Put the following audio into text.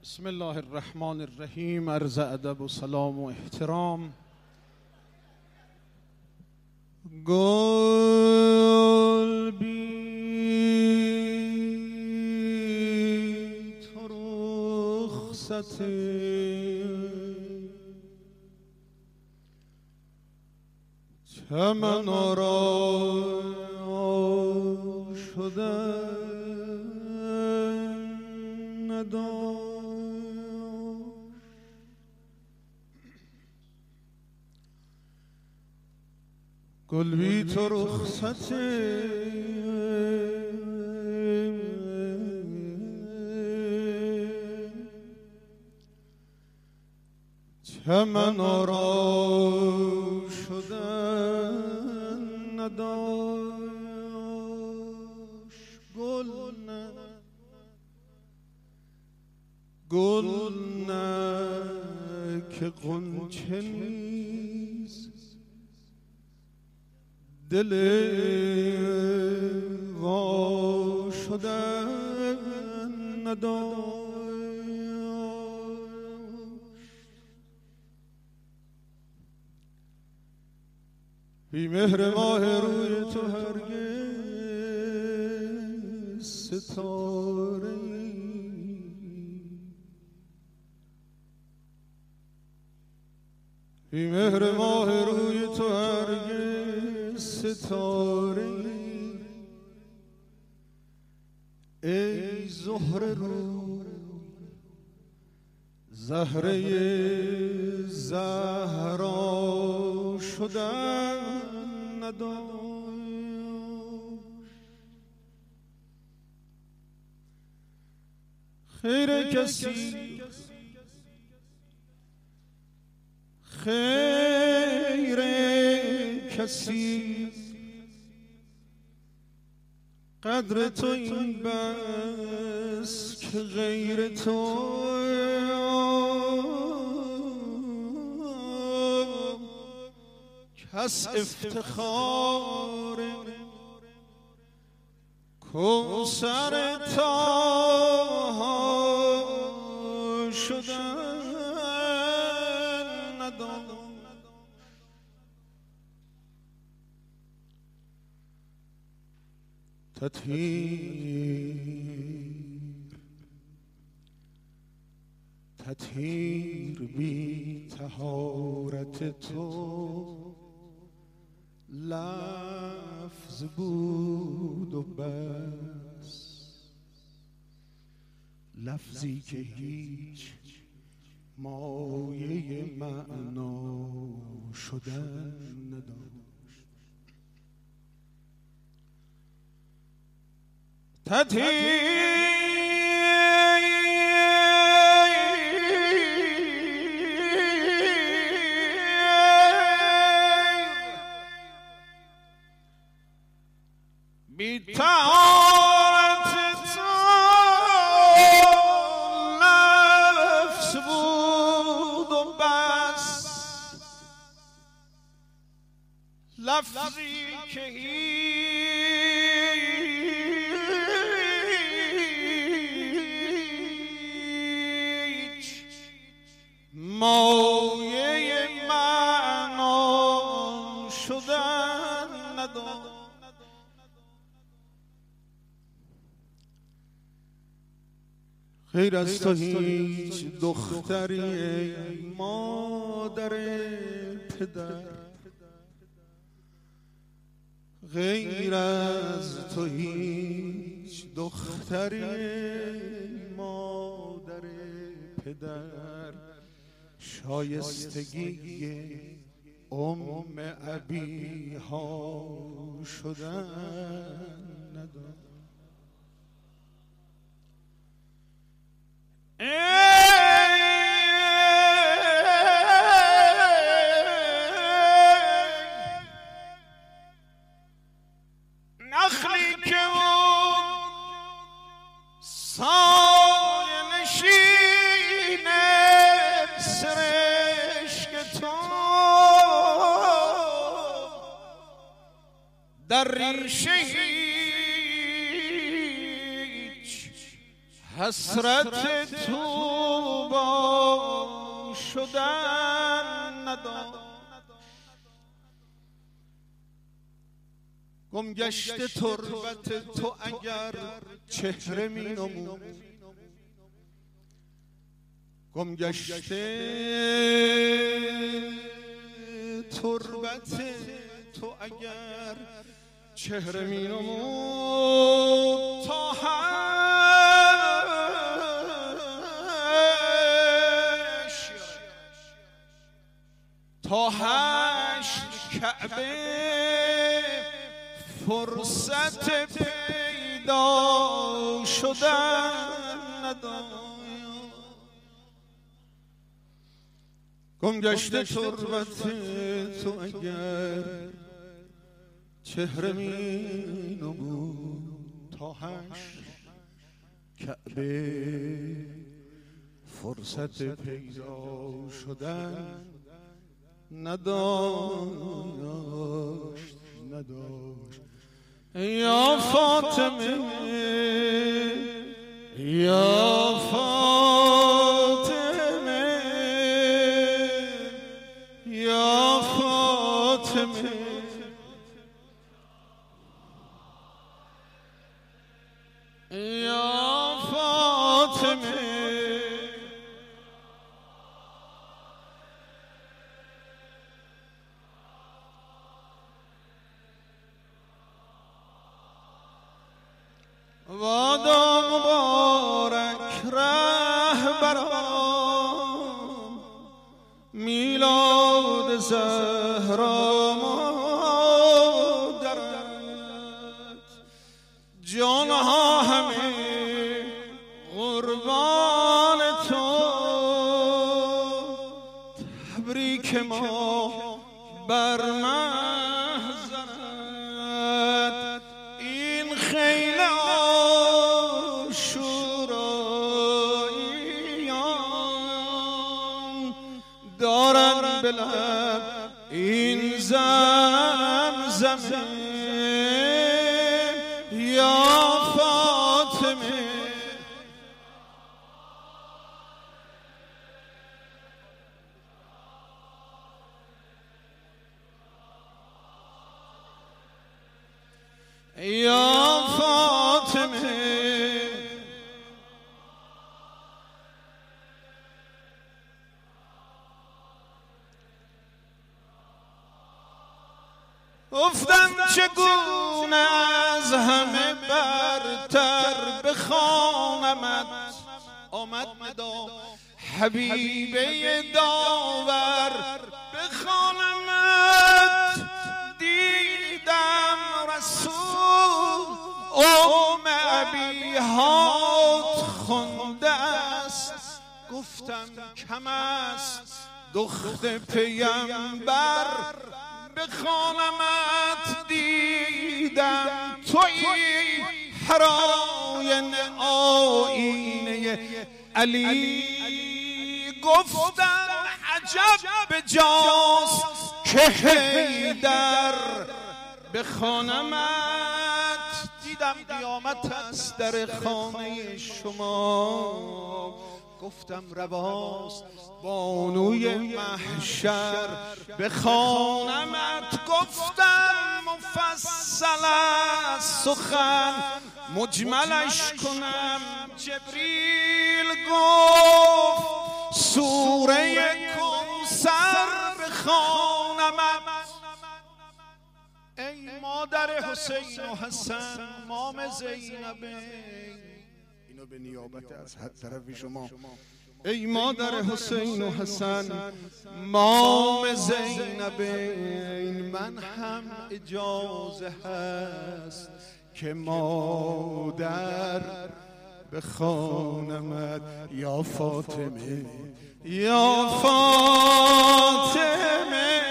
بسم الله الرحمن الرحیم. عرض ادب و سلام و احترام. گل بی تو رخصت چمن آرا شده نداشت. گل بی تو رخصت چمن آرا شدن نداشت. گل نه که غنچه نیست، دل وا شدن نداشت. بی مهر ماه روی تو هرگز ستاره بی مهر ماه روی تو هرگز ستاره ای زهره رو زهره زهرا شدن نداشت. خیر کسی قدر تو این بس که غیر تو کس افتخار کوثر تا شدن نداشت. تطهیر بی طهارت تو لفظ بود و بس، لفظی که هیچ مایه معنا شدن نداشت. بی طهارت تو لفظ بود و بس، لفظی که هیچ مایه معنا شدن نداشت. غیر از تو هیچ دختری ای مادر پدر، غیر از تو هیچ دختری ای مادر پدر شایستگی ابیها شدن نداشت. نخلی که سایه نشین سرشک تو در ریشه حسرت تو با شدن نداشت، گم گشته تربت تو اگر چهره می نمود، گم گشته تربت تو اگر چهره می نمود، تا حشر کعبه فرصت پیدا شدن نداشت، گم گشته تربت تو اگر چهره می نمود، تا حشر کعبه فرصت پیدا شدن نداشت. یا فاطمه یا فاطمه یا فاطمه یا فاطمه وادا مبارک رهبران، میلاد زهرا مادرت، جانها همه قربان تو، تبریک ما بر محضرت، این خیل آشوراییان دارن به لب این زمزمه، یا فاطمه یا فاطمه گفتم چگونه از همه برتر بخوانمت، آمد ندا حبیبه داور بخوانمت، دیدم رسول ابیات خونده است، گفتم کم است دخت پیمبر بخوانمت، دیدم تویی حراین آینه علی، گفتم عجب بجاست که حیدر بخوانمت، دیدم قیامت است در خانه شما، گفتم رواست بانوی محشر بخوانمت، گفتم مفصل است سخن مجملش کنم، جبریل گفت سوره کوثر بخوانمت، ای مادر حسین و حسن مام زینبین، اینو به نیابت از هر طرف شما، ای مادر حسین و حسن مام زینبین، من هم اجازه هست که مادر بخوانمت، یا فاطمه یا فاطمه